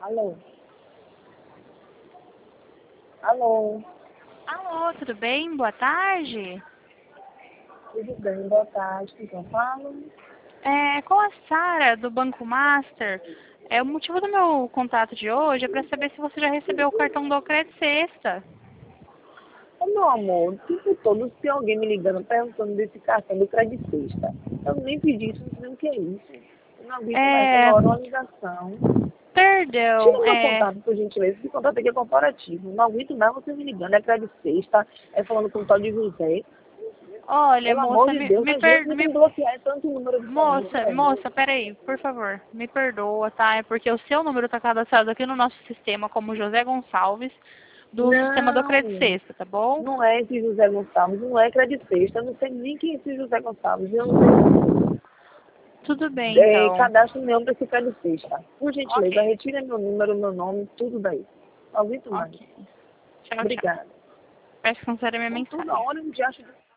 Alô? Alô? Alô, tudo bem? Boa tarde. Tudo bem? Boa tarde. Com quem eu falo? Com a Sara, do Banco Master. O motivo do meu contato de hoje é para saber se você já recebeu o cartão do Credit Sexta. Ô, meu amor, o tempo todo tem alguém me ligando perguntando desse cartão do Credit Sexta. Eu nem pedi isso, não sei nem o que é isso. Eu não aguento mais toda É, hora uma ligação. Tira perdão, meu contato, por gentileza. Esse contato aqui é corporativo. Não aguento mais você me ligando. É Credit Sexta, é falando com o tal de José. olha, Pelo amor moça, de Deus, ajude-me a bloquear tanto número diferente, velho. moça, peraí, por favor, me perdoa, tá? É porque o seu número está cadastrado aqui no nosso sistema como José Gonçalves, do sistema do Credit Não, Sexta, tá bom? não é esse José Gonçalves, não é Credit Sexta. Eu não sei nem quem é esse José Gonçalves. Eu não Tudo bem, tenho então. cadastro nenhum para esse Credit Sexta. Por gentileza, Ok, retire meu número, meu nome, tudo daí. Não aguento mais. ok. Tchau, tchau. Obrigada. Peço que considere minha Então, toda mensagem. hora eu me acho